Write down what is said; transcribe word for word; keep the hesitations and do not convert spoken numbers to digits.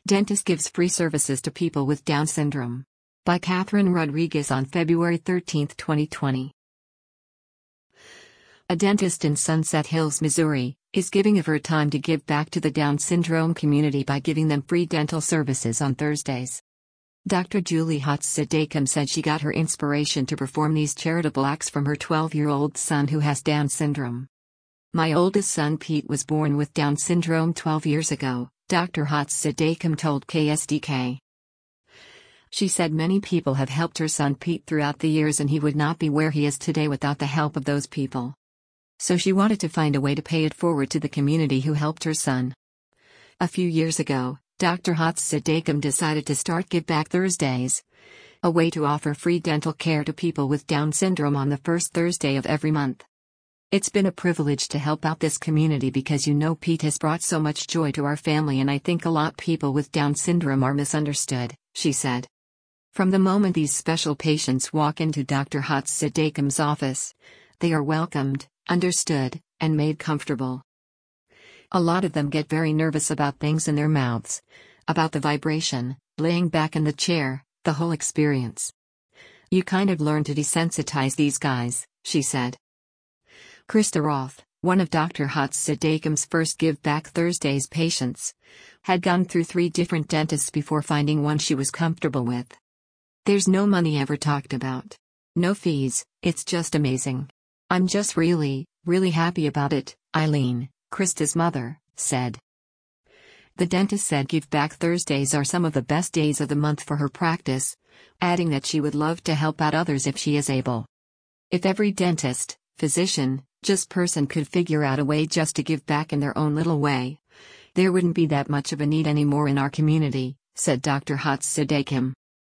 Dentist gives free services to people with Down syndrome. By Catherine Rodriguez on February thirteenth, twenty twenty. A dentist in Sunset Hills, Missouri, is giving of her time to give back to the Down syndrome community by giving them free dental services on Thursdays. Doctor Julie Hotz-Sadaikum said she got her inspiration to perform these charitable acts from her twelve-year-old son who has Down syndrome. "My oldest son Pete was born with Down syndrome twelve years ago," Doctor Hotz-Sadaikum told K S D K. She said many people have helped her son Pete throughout the years and he would not be where he is today without the help of those people. So she wanted to find a way to pay it forward to the community who helped her son. A few years ago, Doctor Hotz-Sadaikum decided to start Give Back Thursdays, a way to offer free dental care to people with Down syndrome on the first Thursday of every month. "It's been a privilege to help out this community because you know Pete has brought so much joy to our family and I think a lot people with Down syndrome are misunderstood," she said. From the moment these special patients walk into Doctor Hotz-Sadaikum's office, they are welcomed, understood, and made comfortable. A lot of them get very nervous about things in their mouths, about the vibration, laying back in the chair, the whole experience. "You kind of learn to desensitize these guys," she said. Krista Roth, one of Doctor Hotz-Sadaikum's first Give Back Thursdays patients, had gone through three different dentists before finding one she was comfortable with. "There's no money ever talked about. No fees, it's just amazing. I'm just really, really happy about it," Eileen, Krista's mother, said. The dentist said Give Back Thursdays are some of the best days of the month for her practice, adding that she would love to help out others if she is able. "If every dentist, physician, just person could figure out a way just to give back in their own little way, there wouldn't be that much of a need anymore in our community," said Doctor Hotz-Sadaikum.